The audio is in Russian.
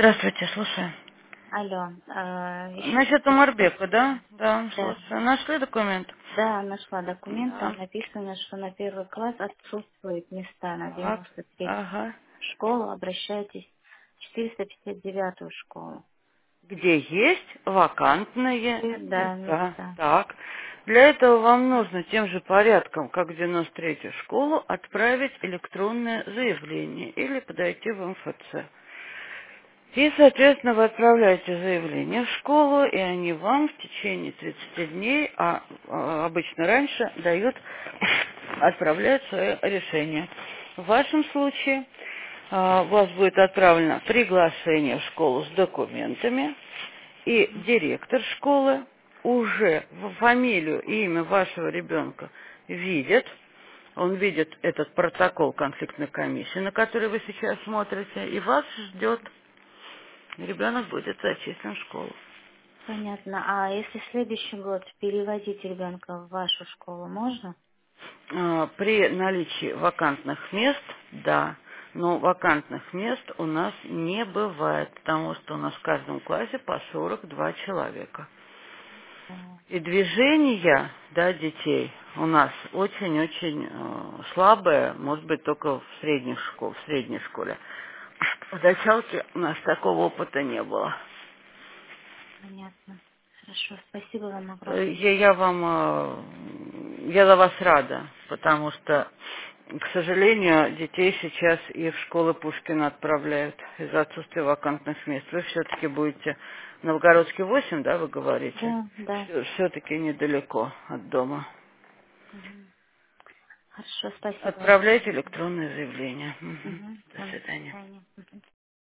Здравствуйте, слушаю. Алло, еще Насчет хотела спросить. Умарбека, да? Да, Да, слушаю. Нашли документ? да, нашла документ, там Да. написано, что на первый класс отсутствуют места на Так, 93 ага. школу, обращайтесь в 459 школу. Где есть вакантные Да, места. места. Так. Для этого вам нужно тем же порядком, как в 93-ю школу, отправить электронное заявление или подойти в МФЦ. И, соответственно, вы отправляете заявление в школу, и они вам в течение 30 дней, обычно раньше, отправляют свое решение. В вашем случае у вас будет отправлено приглашение в школу с документами, и директор школы уже фамилию и имя вашего ребенка видит. Он видит этот протокол конфликтной комиссии, на который вы сейчас смотрите, и вас ждет. Ребенок будет зачислен в школу. Понятно. А если в следующий год переводить ребенка в вашу школу, можно? При наличии вакантных мест, да, но вакантных мест у нас не бывает, потому что у нас в каждом классе по 42 человека. О, И движение, да, детей у нас очень-очень слабое, может быть, только в средней школе. В началке у нас такого опыта не было. понятно. Хорошо, спасибо вам огромное. Я за вас рада, потому что, к сожалению, детей сейчас и в школы Пушкина отправляют из-за отсутствия вакантных мест. Вы все-таки будете в Новгородске 8, да, вы говорите? Да, да. Все-таки недалеко от дома. Мгм. Хорошо, спасибо. Отправляйте электронное заявление. Мгм. Угу. До До свидания. свидания. Мгм.